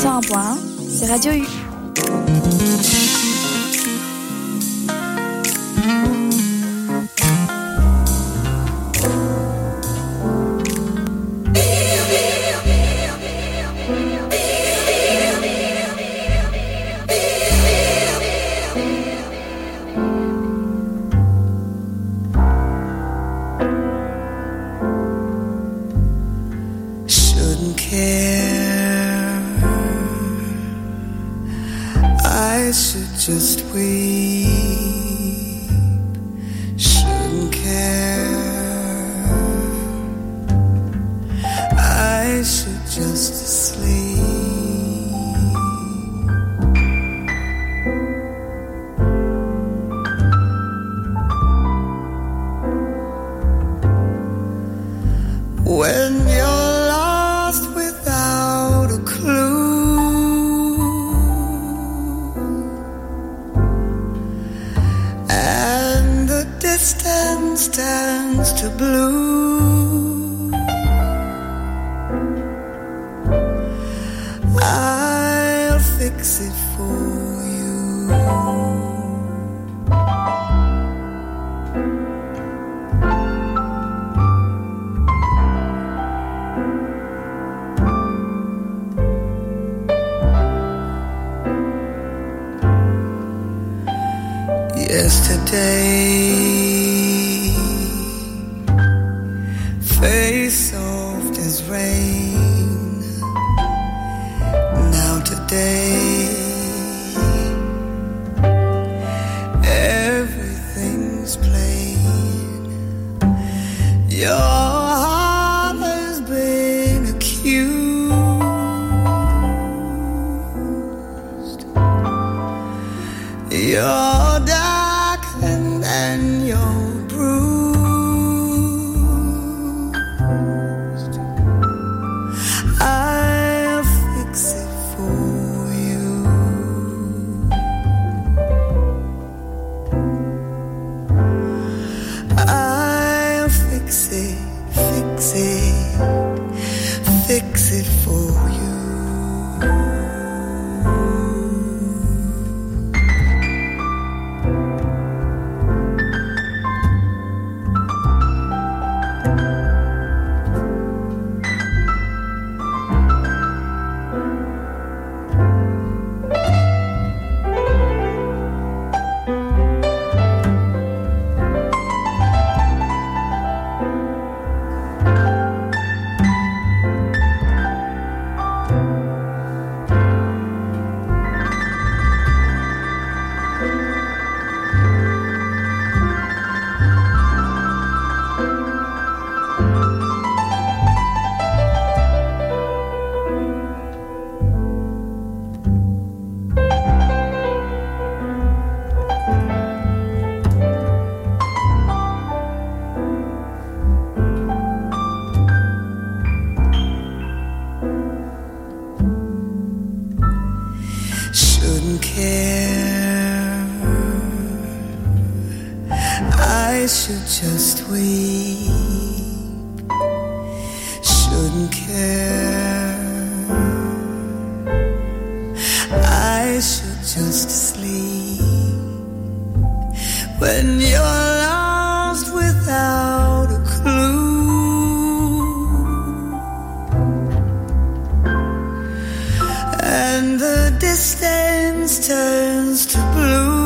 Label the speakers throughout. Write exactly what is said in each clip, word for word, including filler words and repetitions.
Speaker 1: cent un point un, c'est Radio U.
Speaker 2: Just weep, shouldn't care. I should just sleep. When you're lost without a clue, distance turns to blue, I'll fix it for you. Yesterday, face soft as rain. Now today, everything's plain. Your heart has been accused. You're darkened and you're bruised. I'll fix it for you. I'll fix it, fix it, fix it for you. I should just weep, shouldn't care. I should just sleep. When you're lost without a clue, and the distance turns to blue,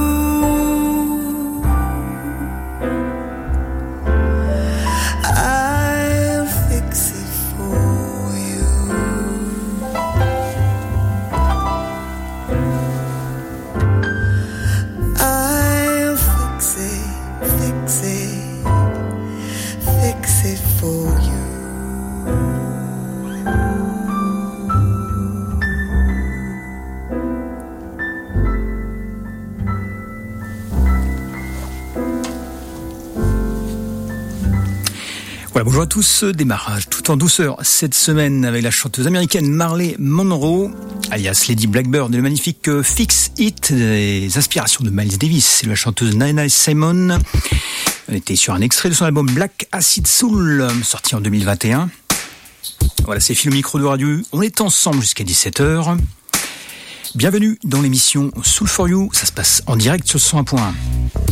Speaker 3: Voilà, bonjour à tous, démarrage tout en douceur cette semaine avec la chanteuse américaine Marilyn Monroe, alias Lady Blackbird, et le magnifique Fix It, des inspirations de Miles Davis et de la chanteuse Nina Simone. On était sur un extrait de son album Black Acid Soul, sorti en deux mille vingt et un. Voilà, c'est Phil au micro de Radio. On est ensemble jusqu'à dix-sept heures. Bienvenue dans l'émission Soul for You, ça se passe en direct sur cent un point un.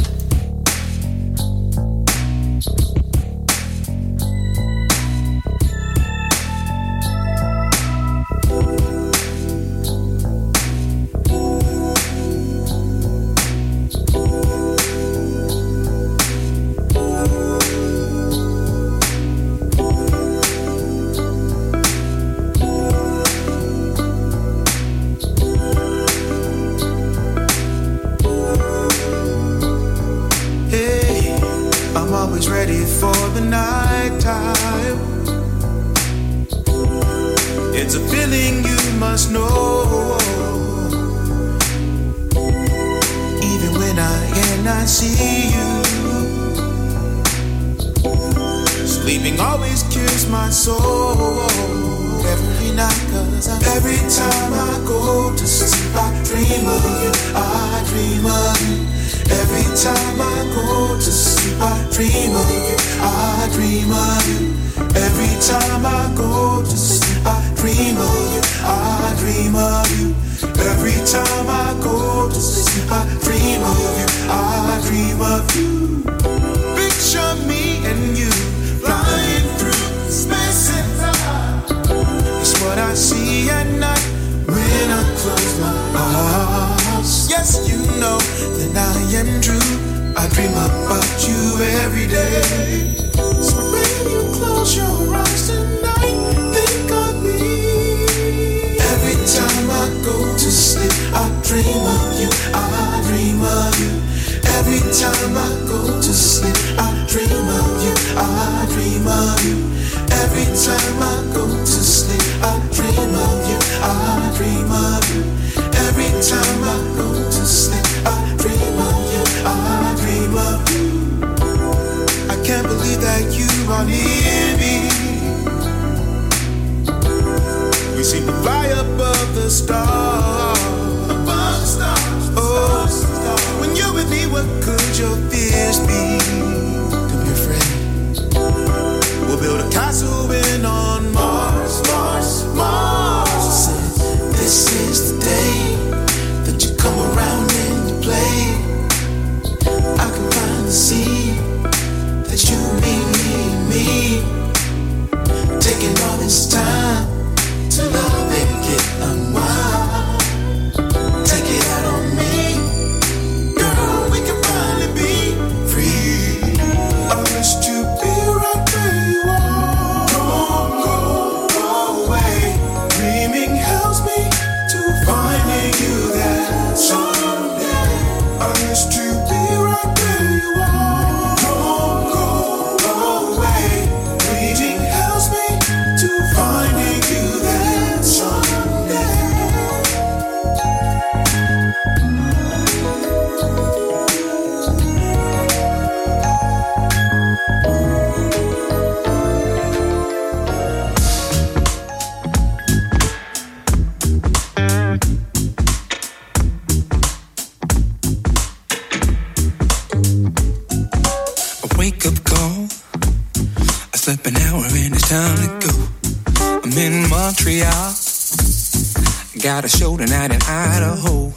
Speaker 4: Got a show tonight in Idaho.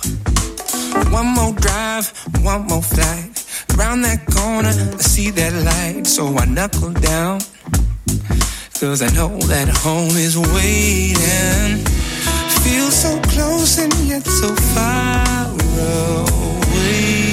Speaker 4: One more drive, one more flight. Around that corner, I see that light. So I knuckle down, cause I know that home is waiting. Feel so close and yet so far away.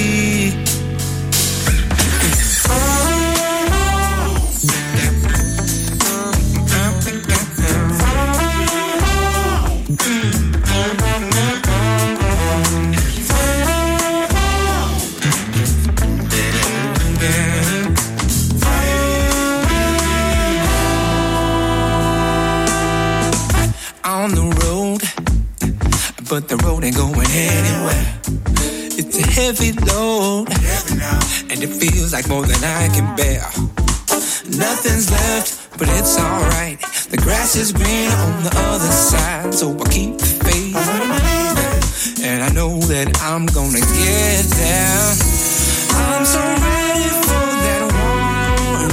Speaker 4: But the road ain't going anywhere. It's a heavy load, and it feels like more than I can bear. Nothing's left, but it's alright. The grass is green on the other side, so I keep the faith. And I know that I'm gonna get there. I'm so ready for that warm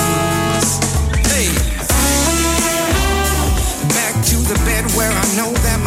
Speaker 4: embrace. Hey, back to the bed where I know that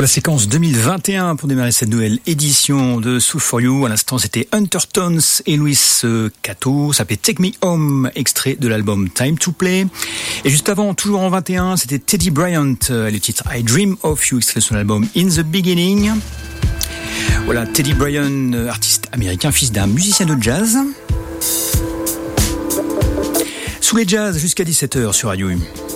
Speaker 3: Pour la séquence deux mille vingt et un, pour démarrer cette nouvelle édition de Sue for You, à l'instant c'était Huntertones et Luis Cato, ça s'appelait Take Me Home, extrait de l'album Time to Play. Et juste avant, toujours en vingt et un, c'était Teddy Bryant, le titre I Dream of You, extrait de son album In the Beginning. Voilà, Teddy Bryant, artiste américain, fils d'un musicien de jazz. Sous les jazz jusqu'à dix-sept heures sur Radio U.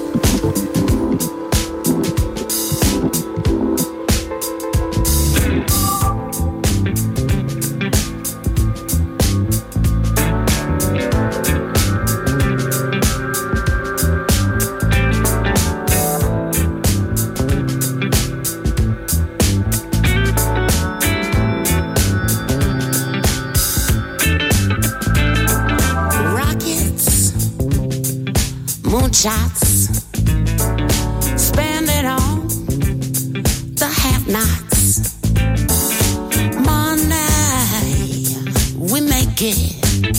Speaker 5: Shots, spend it on the have-nots. Money, we make it.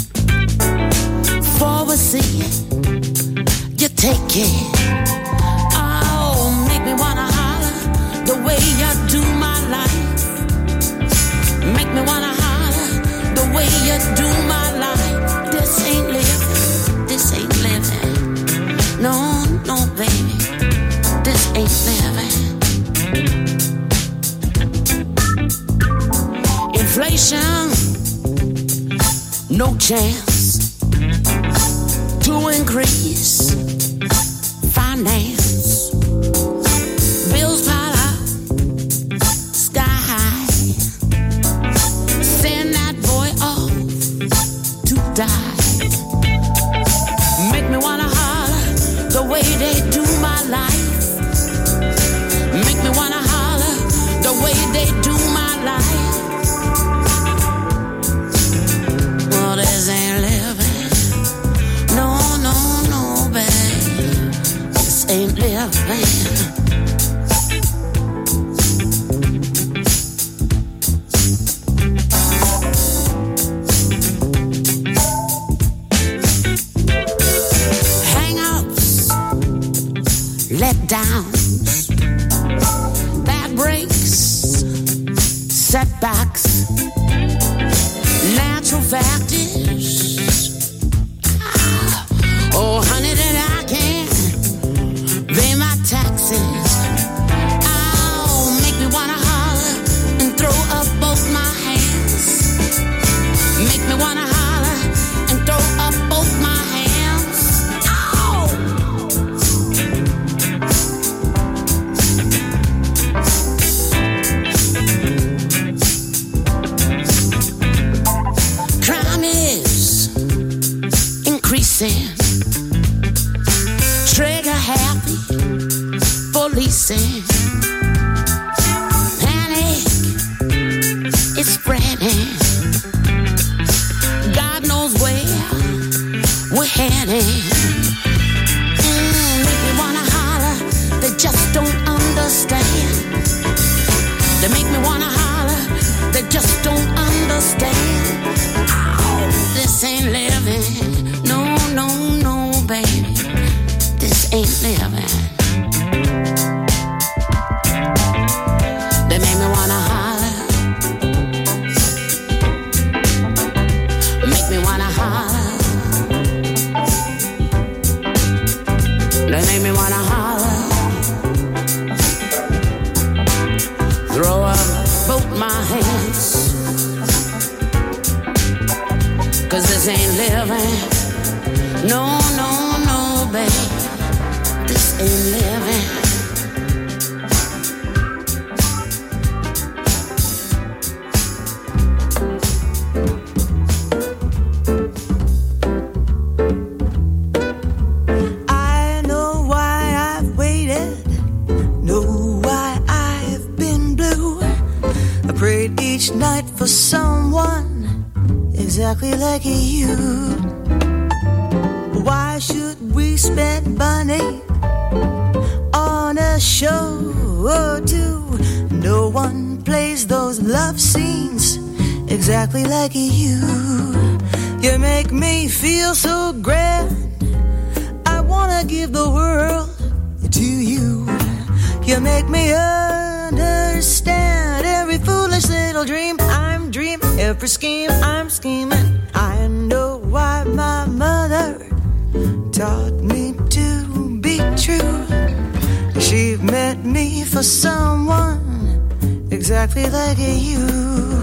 Speaker 5: For we see it, you take it. Oh, make me wanna holler the way you do my life. Make me wanna holler the way you do my life. This ain't living, this ain't living. No, no, baby, this ain't living. Inflation, no chance to increase finance. Bills pile up, sky high. Send that boy off to die. Make me wanna the way they do my life. Make me wanna holler the way they do my life. Well, this ain't living. No, no, no, babe. This ain't living. Letdowns, bad breaks, setbacks, natural factors. Ah, oh, honey, that I can pay my taxes. Oh, make me wanna holler and throw up both my hands. Make me wanna holler and throw up both my hands. Oh. Trigger happy, policing. Panic, it's spreading. God knows where we're heading. Mm, make me wanna holler, they just don't understand. They make me wanna holler, they just don't understand. Oh, this ain't living. No, no, no, baby, this ain't living. They make me wanna holler, make me wanna holler. They make me wanna holler, throw up both my hands. Cause this ain't living. No, no, no, babe, this ain't living.
Speaker 2: I know why I've waited, know why I've been blue. I prayed each night for someone exactly like you. Why should we spend money on a show or two? No one plays those love scenes exactly like you. You make me feel so grand, I wanna give the world to you. You make me understand dream I'm dreaming, every scheme I'm scheming. I know why my mother taught me to be true. She met me for someone exactly like you.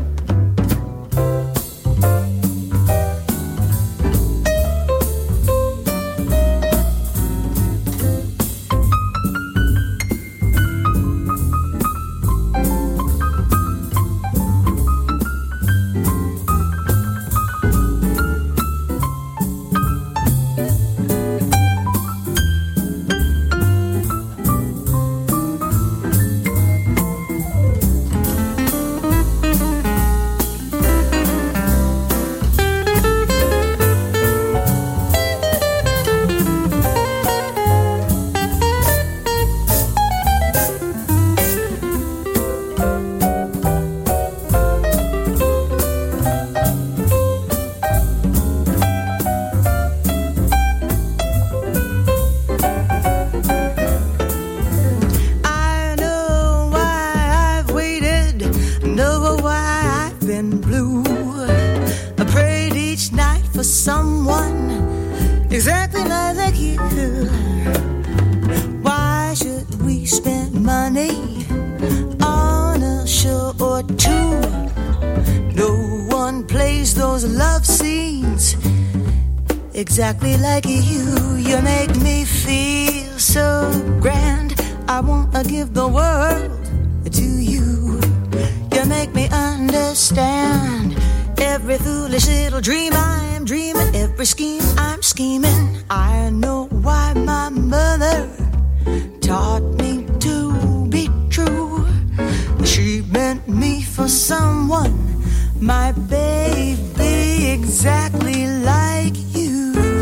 Speaker 2: Exactly like you, you make me feel so grand. I wanna give the world to you. You make me understand every foolish little dream I'm dreaming, every scheme I'm scheming. I know why my mother taught me to be true. She meant me for someone, my baby, exactly like you.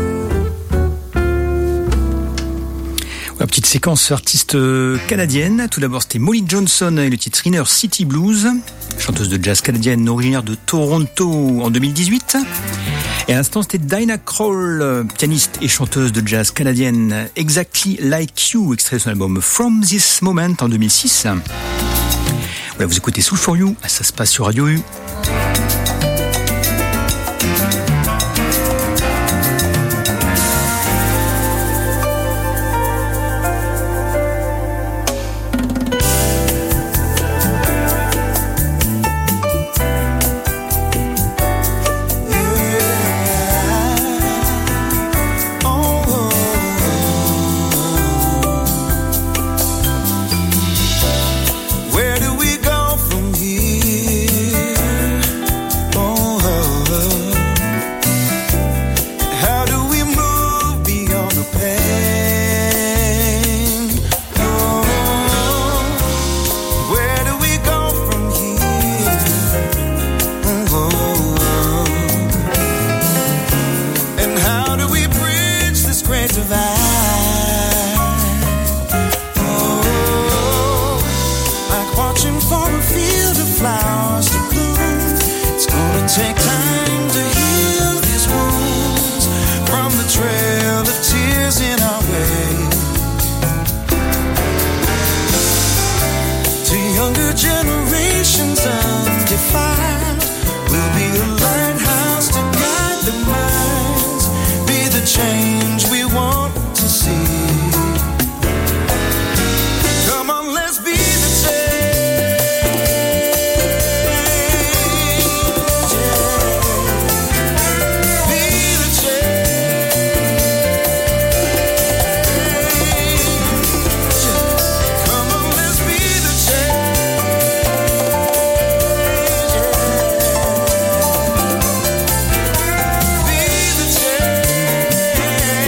Speaker 3: La petite séquence artiste canadienne. Tout d'abord, c'était Molly Johnson et le titre Inner City Blues, chanteuse de jazz canadienne originaire de Toronto en deux mille dix-huit. Et à l'instant, c'était Dinah Krall, pianiste et chanteuse de jazz canadienne, Exactly Like You, extrait de son album From This Moment en deux mille six. Voilà, vous écoutez Soul for You, ça se passe sur Radio U.
Speaker 6: Be the change.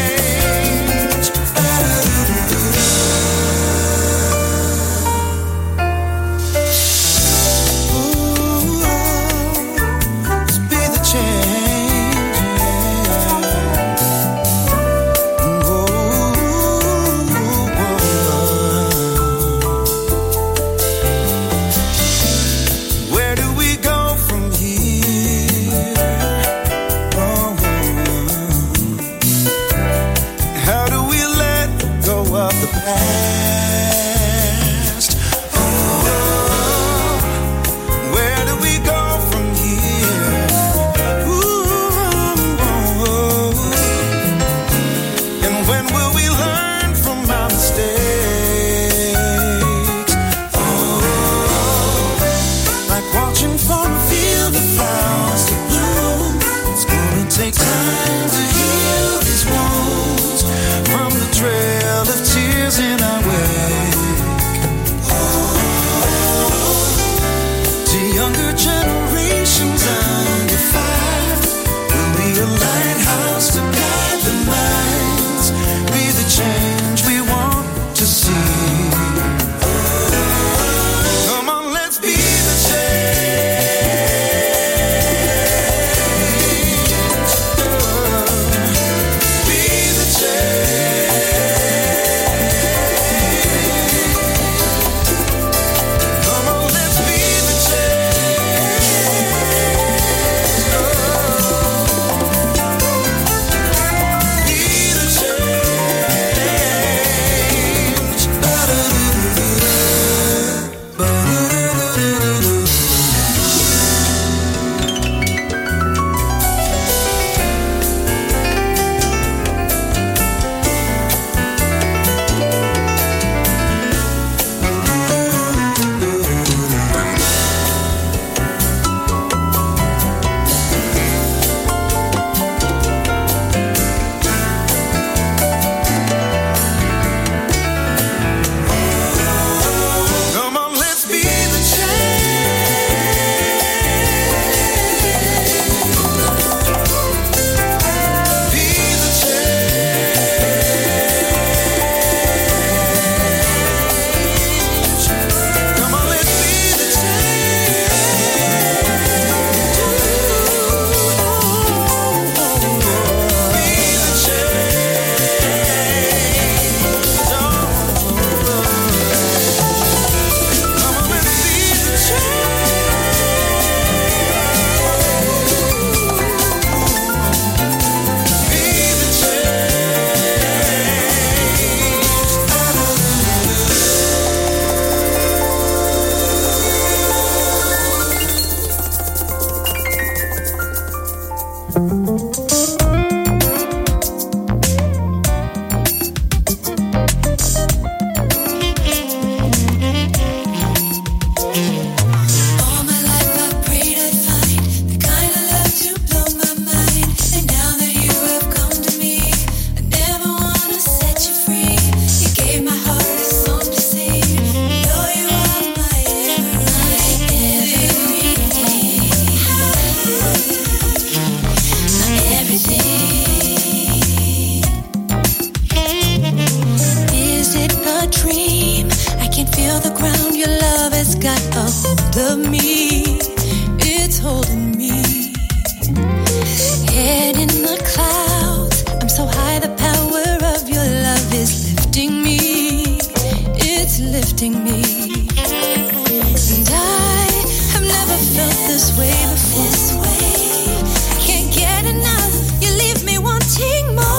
Speaker 2: hold of me. It's holding me. Head in the clouds, I'm so high, the power of your love is lifting me. It's lifting me. And I have never felt this way before. This way, I can't get enough. You leave me wanting more.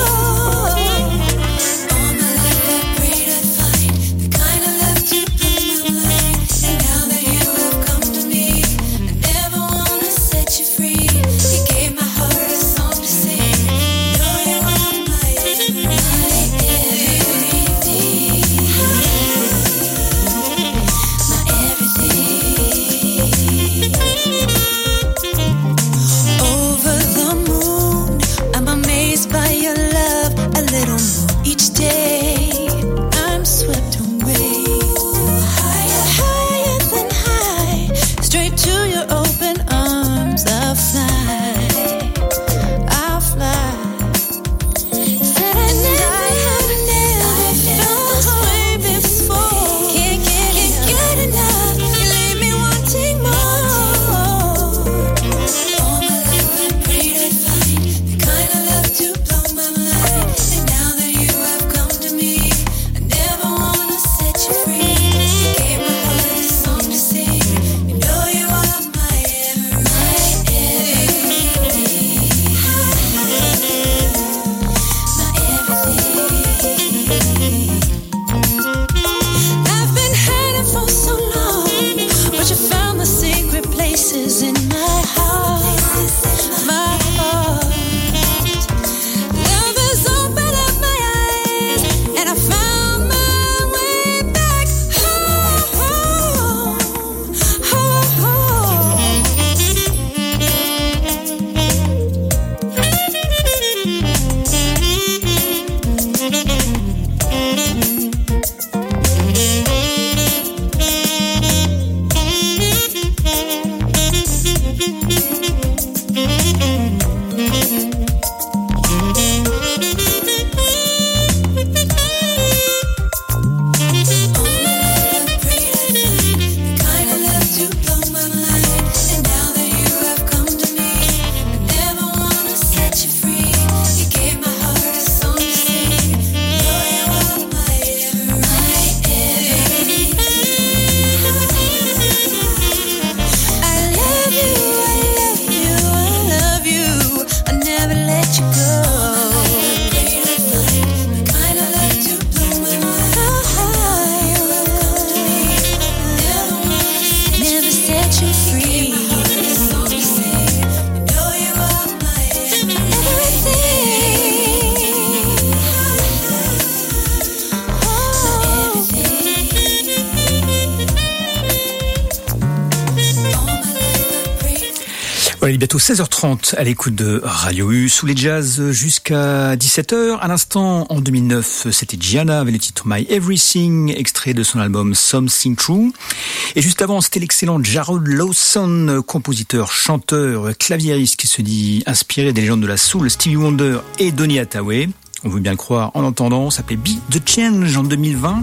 Speaker 3: Voilà, il est bientôt seize heures trente à l'écoute de Radio U, sous les jazz jusqu'à dix-sept heures. À l'instant, en deux mille neuf, c'était Gianna avec le titre My Everything, extrait de son album Something True. Et juste avant, c'était l'excellent Jarrod Lawson, compositeur, chanteur, claviériste qui se dit inspiré des légendes de la soul, Stevie Wonder et Donny Hathaway. On veut bien le croire en entendant, ça s'appelait Be The Change en deux mille vingt.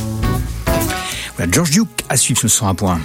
Speaker 3: Voilà, George Duke à suivre sur le cent un point.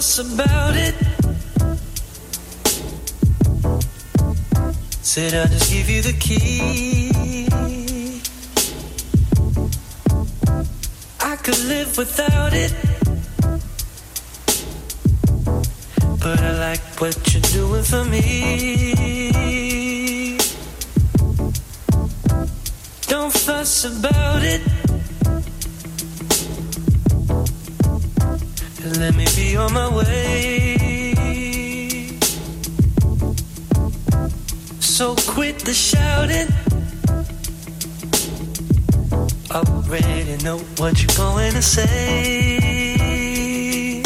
Speaker 4: fuss about it. Said I'll just give you the key. I could live without it, but I like what you're doing for me. Don't fuss about it, and let me be on my way. So quit the shouting, already know what you're going to say.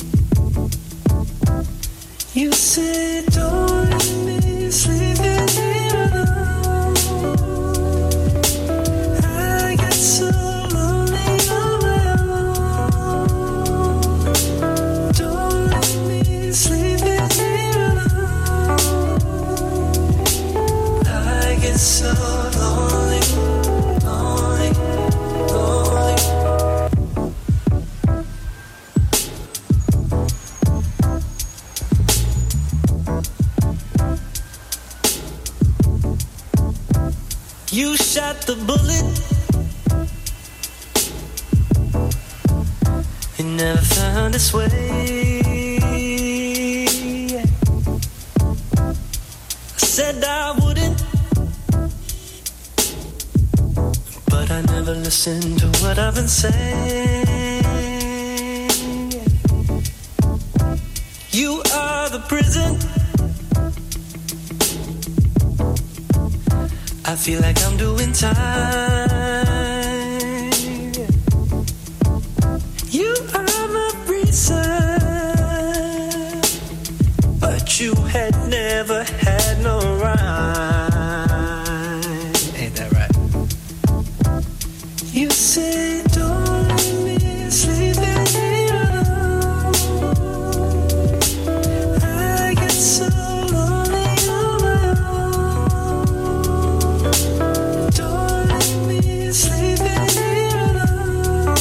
Speaker 4: You said don't let me sleep in here alone. I get so lonely on my own. Don't let me sleep in here alone. I get so lonely, lonely, lonely. You shot the bullet, it never found its way. I said I wouldn't, but I never listened to what I've been saying. You are the prison, I feel like I'm doing time. You are my reason, but you had never had no rhyme. Ain't that right? You say don't let me sleep in here alone. I get so lonely on my own. Don't let me sleep in here alone.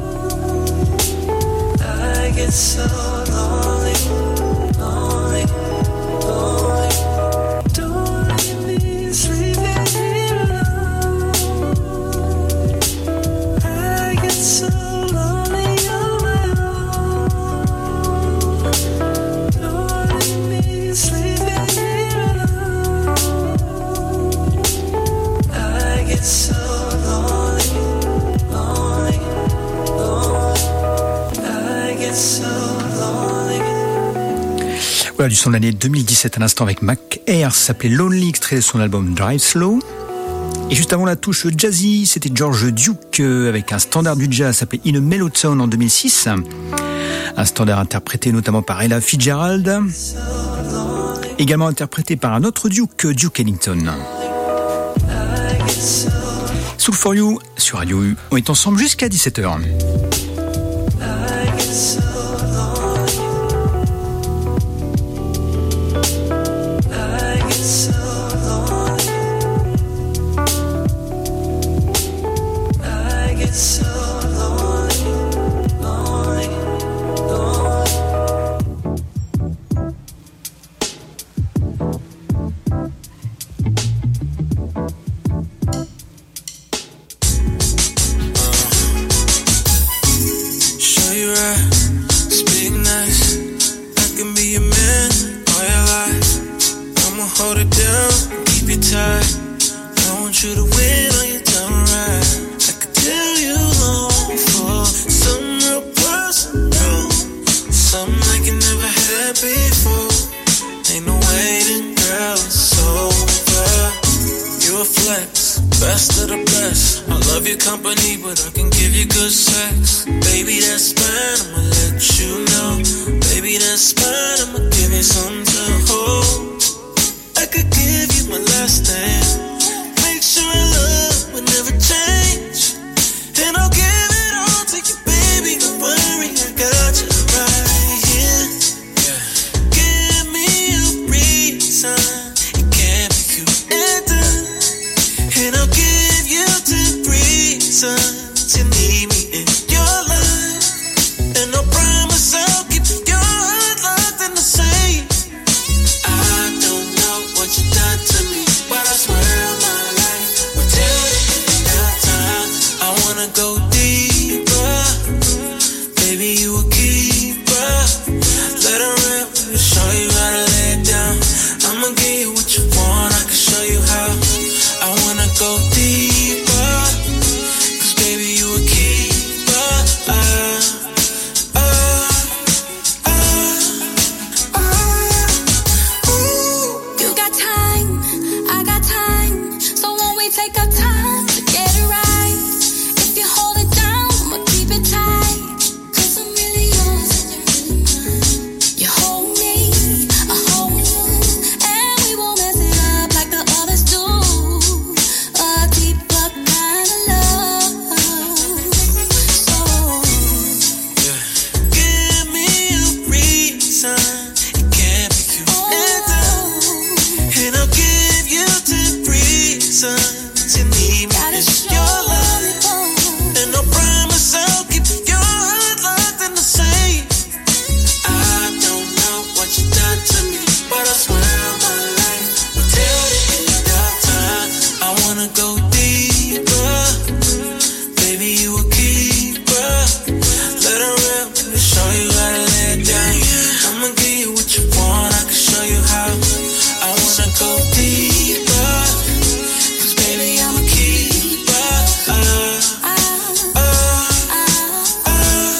Speaker 4: I get so lonely, lonely, lonely. Don't let me sleep in here alone. I get so lonely on my own. Don't let me sleep in here alone. I get so lonely, lonely, lonely. I get so lonely.
Speaker 3: Voilà du son de l'année deux mille dix-sept à l'instant avec Mac Air, ça s'appelait Lonely, extrait de son album Drive Slow. Et juste avant la touche jazzy, c'était George Duke avec un standard du jazz, ça s'appelait In a Mellow Tone en deux mille six. Un standard interprété notamment par Ella Fitzgerald, également interprété par un autre Duke, Duke Ellington. Soul for You sur Radio U, on est ensemble jusqu'à dix-sept heures.
Speaker 4: To need me in your life, and I promise I'll keep your reasons you need me is your love, and I promise I'll keep your heart locked in the safe. I don't know what you done to me, but I swear my life will tell the end of time. I wanna go deeper, baby, you a keeper. Let her rip, show you how to lay it down. I'ma give you what you want, I can show you how. I wanna go deeper, cause baby, I'm a keeper. Uh, uh, uh,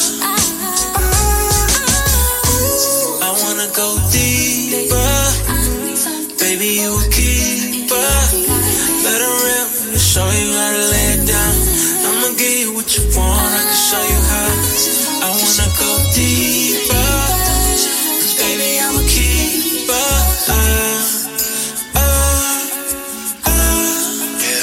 Speaker 4: uh, I wanna go deeper, baby, you a keeper. Let her rip, show you how to lay it down. I'ma give you what you want, I can show you how. I wanna go deeper, cause baby, I'm a keeper. Uh, uh, uh, yeah.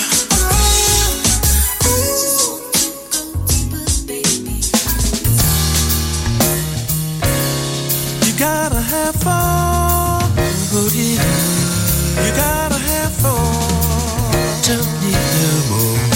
Speaker 4: You gotta have fun, you gotta have fun. Tell me no more.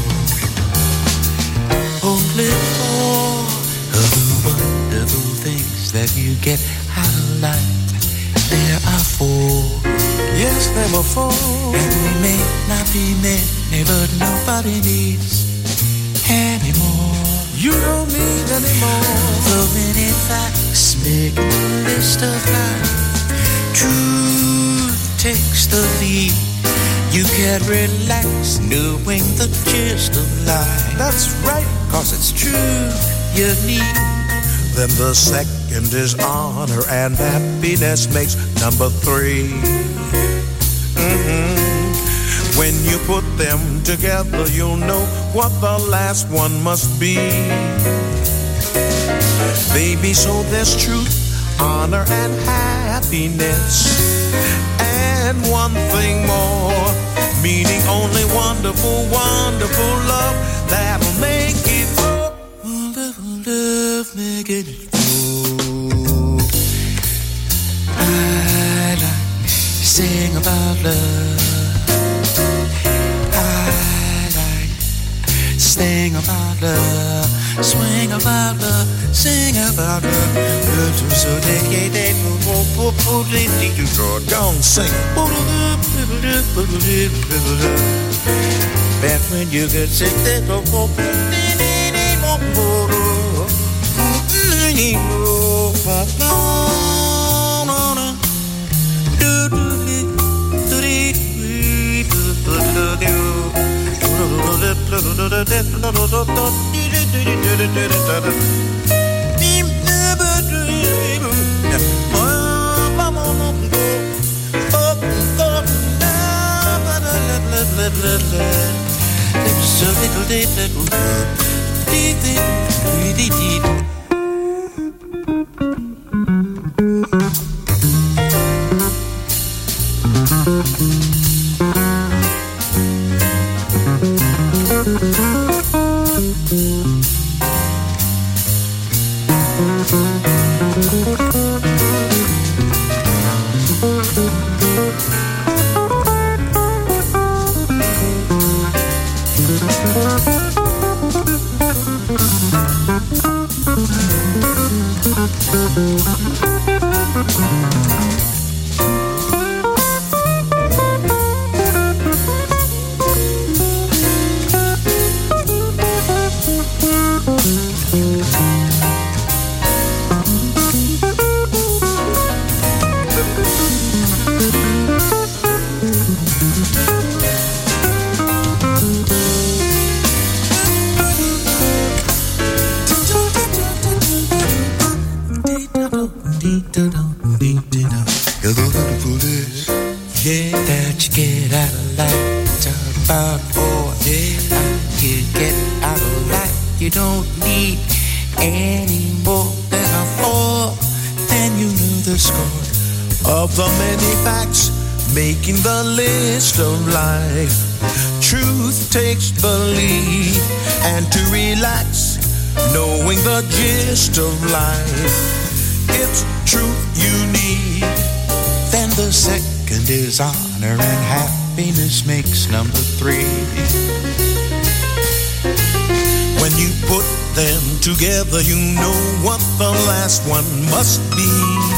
Speaker 4: Only for the wonderful things that you get out of life. There are four. Yes, there were four. And we may not be many, but nobody needs anymore. You don't need anymore. So many facts make a list of life. Truth takes the lead. You can relax knowing the gist of life. That's right, cause it's true you need. Then the second is honor, and happiness makes number three. Mm-hmm. When you put them together, you'll know what the last one must be. Baby, so there's truth, honor, and happiness. And one thing more, meaning only wonderful, wonderful love that'll make it go. Wonderful love, make it go. I like to sing about love. I like to sing about love. Swing about love, sing about love. So they they don't sing. Back when you could sit there, making the list of life. Truth takes the lead, and to relax, knowing the gist of life. It's truth you need. Then the second is honor and happiness.
Speaker 6: happiness makes number three. When you put them together, you know what the last one must be.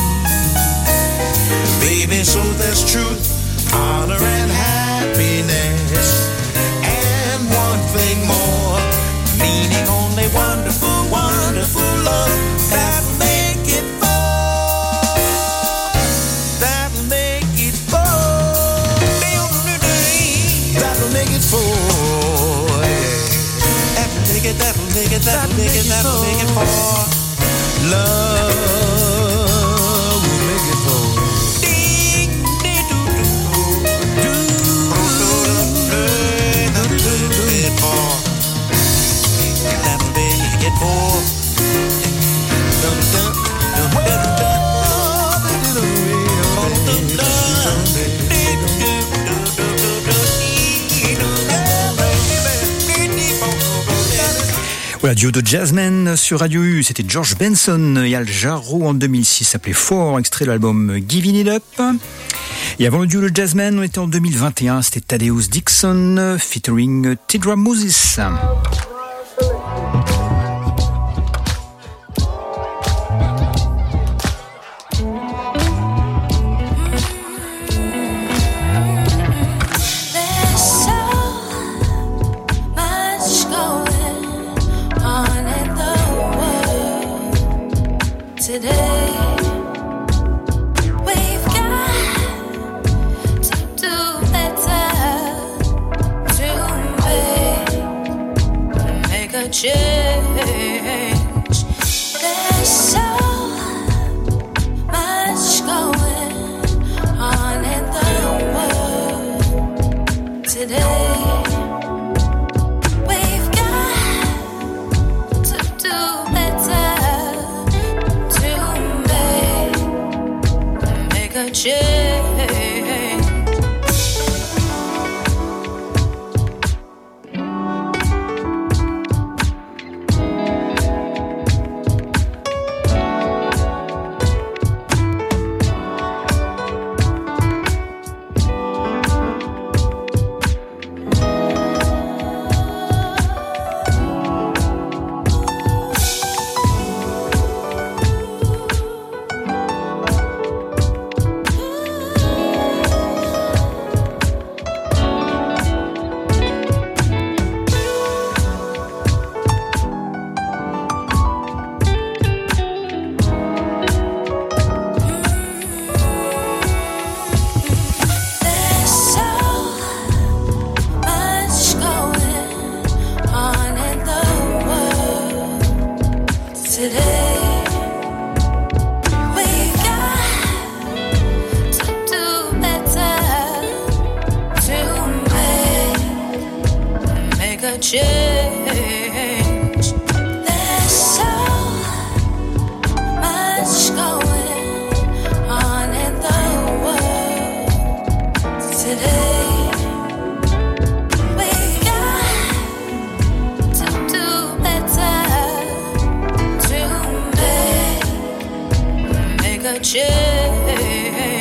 Speaker 6: Baby, so there's truth, honor, and happiness. And one thing more, meaning only wonderful, wonderful love that'll make it four. That'll make it four. That'll make it four. That'll make it, that'll make it, that'll make it, that'll make it four. Love will make it four.
Speaker 3: Voilà, duo de jazzmen sur Radio U, c'était George Benson et Al Jarreau en deux mille six, s'appelait Four, extrait de l'album Giving It Up. Et avant le duo de jazzmen, on était en deux mille vingt et un, c'était Thaddeus Dixon featuring Tidra Moses.
Speaker 7: Change. There's so much going on in the world today. We've got to do better to make, make a change. Change. There's so much going on in the world today. We've got to do better to make, make a change.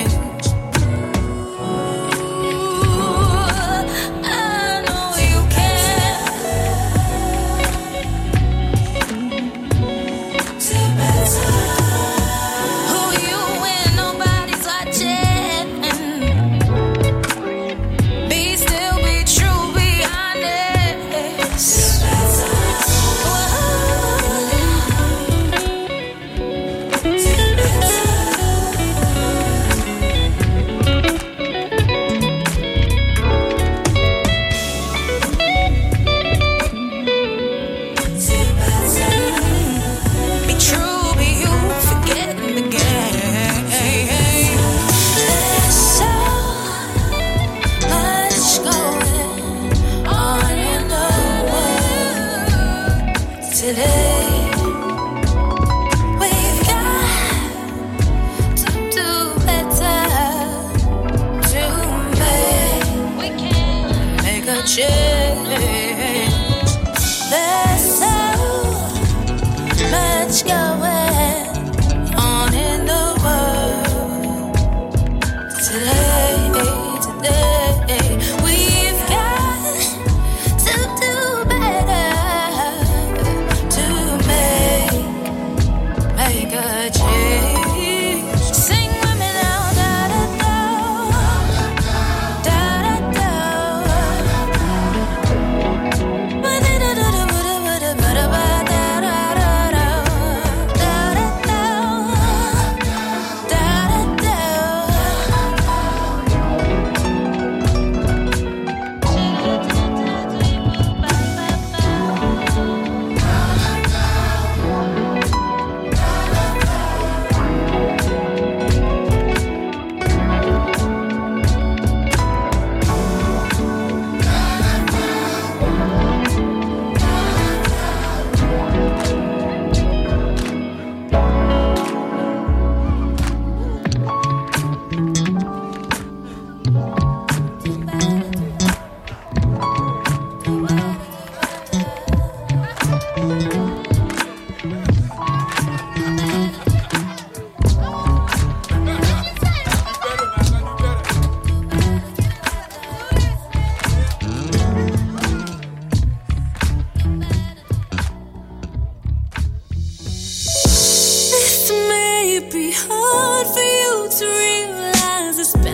Speaker 7: Today, today,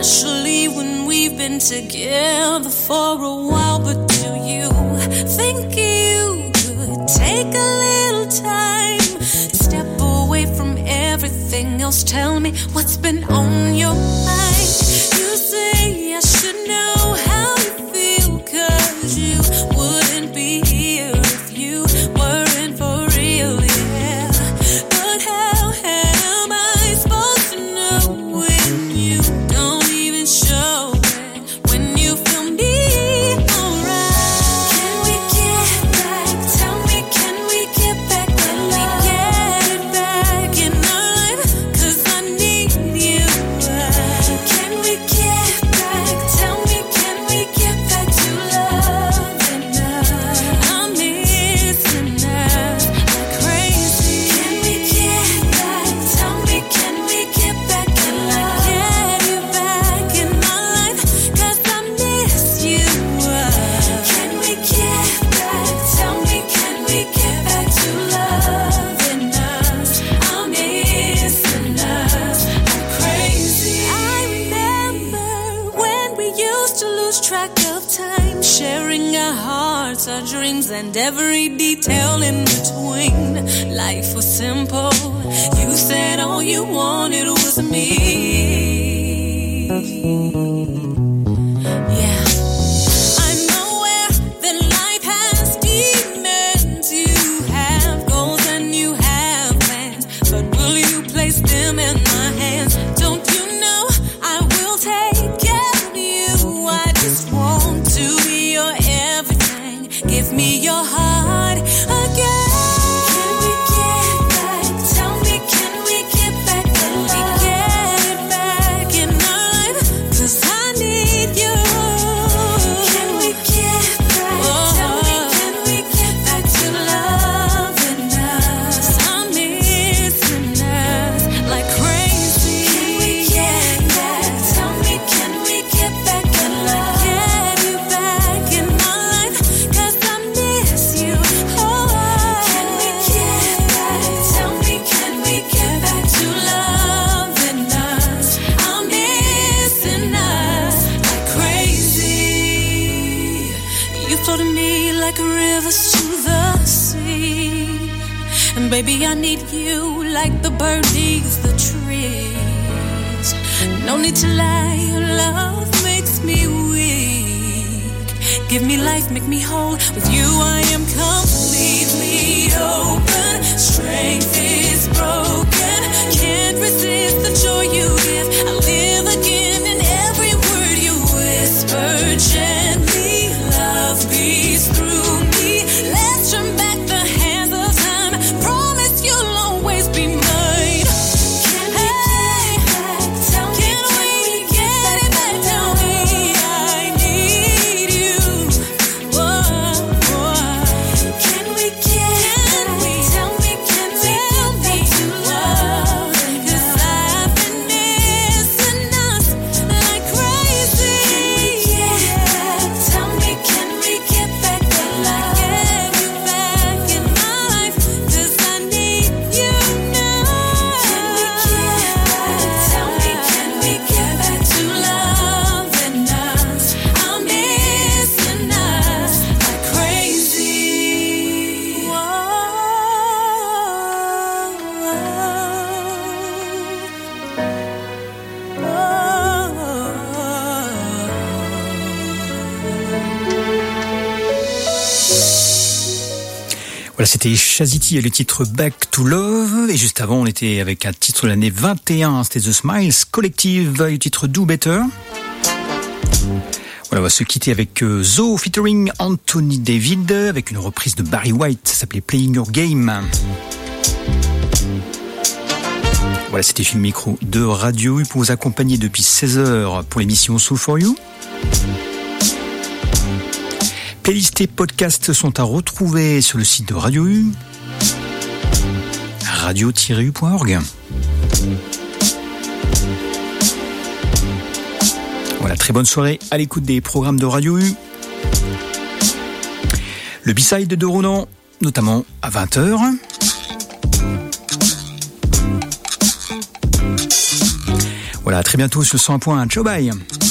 Speaker 7: especially when we've been together for a while. But do you think you could take a little time, step away from everything else? Tell me what's been on your mind. You say I should know how you feel, 'cause you wouldn't be here if you weren't for real, yeah. But how am I supposed to know when you don't even show it, when you feel me alright? Can we get back? Tell me, can we get back? Can we get it back in our life? 'Cause I need you. Can we get back? Tell me, can we get back to loving us? I'm missing us like crazy. Can we get back? Tell me, can we get back? Can I get you back in my life? 'Cause I miss you. Can we get back? Tell me, can we get back to loving us? I'm missing us like crazy. I remember when we used to lose track of time, sharing our hearts, our dreams, and every detail in between. Life was simple. You said all you wanted was me. Yeah. I'm aware that life has demons. You have goals and you have plans, but will you place them in my hands? Don't you know I will take care of you? I just want to be your everything. Give me your heart again. Can we get back? Tell me, can we get back? Can we get it back in our life? 'Cause I need you. Can we get back? Tell me, can we get back to loving us? I'm missing us like crazy. Can we get back? Tell me, can we get back? Can I get you back in my life? 'Cause I miss you. Oh, can we get back? Tell me, can we get back to loving us? I'm missing us like crazy. You floated me like rivers to the sea, and baby, I need you like the bird needs the trees. No need to lie, your love makes me weak. Give me life, make me whole. With you I am completely open. Strength is broken. Can't resist the joy you give. I live again in every word you whisper gently. Love beats through me. Let's turn back the hands of time. Promise you'll always be mine. Can we get back? Tell me, can we get it back? Tell me I need you. Whoa, whoa. Can we get back? Tell me, can we get back to love? 'Cause I've been missing us like crazy. Can we get back? Tell me, can we get back? Can I get you back in my life? 'Cause I need you now. Can we get back? Tell me, can we get back to loving us? I'm missing us like crazy.
Speaker 3: Voilà, c'était Shazity et le titre Back to Love. Et juste avant, on était avec un titre de l'année vingt et un, c'était The Smiles Collective, et le titre Do Better. Voilà, on va se quitter avec euh, Zoe featuring Anthony David, avec une reprise de Barry White, ça s'appelait Playing Your Game. Voilà, c'était Phil Micro de Radio U pour vous accompagner depuis seize heures pour l'émission Soul for You. Playlists et podcasts sont à retrouver sur le site de Radio U, radio tiret u point org. Voilà, très bonne soirée à l'écoute des programmes de Radio U. Le B-side de Ronan, notamment à vingt heures. Voilà, à très bientôt sur le cent un point un. Ciao, bye.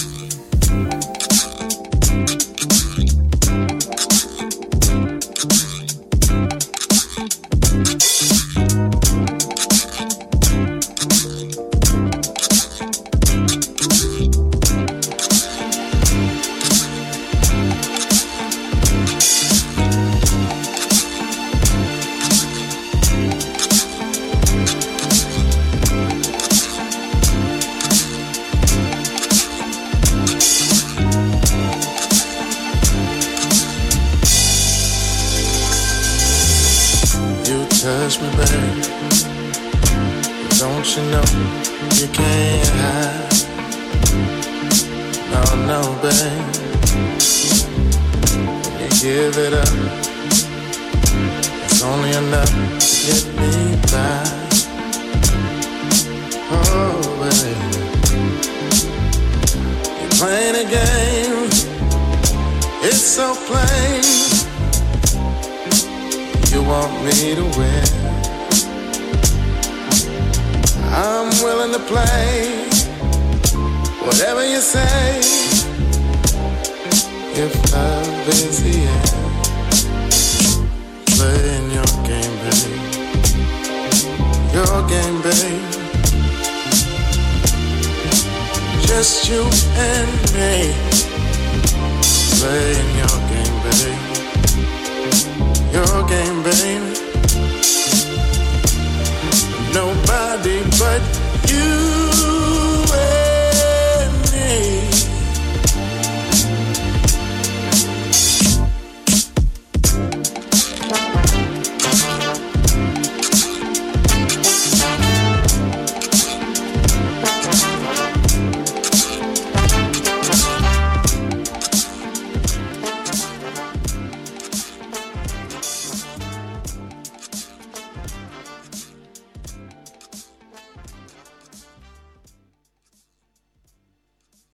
Speaker 6: Touch me, babe. Don't you know you can't hide? No, no, babe. When you give it up, it's only enough to get me by. Oh, babe, you're playing a game. It's so plain. You want me to win. I'm willing to play whatever you say. If love is the end, playing your game, babe. Your game, babe. Just you and me. Playing your game, babe. Your game, baby. Nobody but you.